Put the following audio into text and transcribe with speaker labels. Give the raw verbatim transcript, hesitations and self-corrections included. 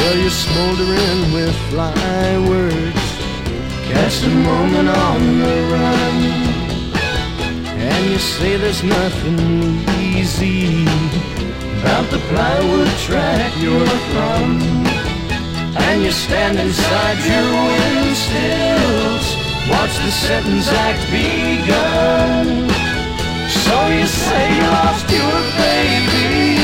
Speaker 1: Well, you're smoldering with fly words, catch the moment on the run, and you say there's nothing easy about the plywood track you're from. And you stand inside your windstills, watch the sentence act begun. So you say you lost your baby,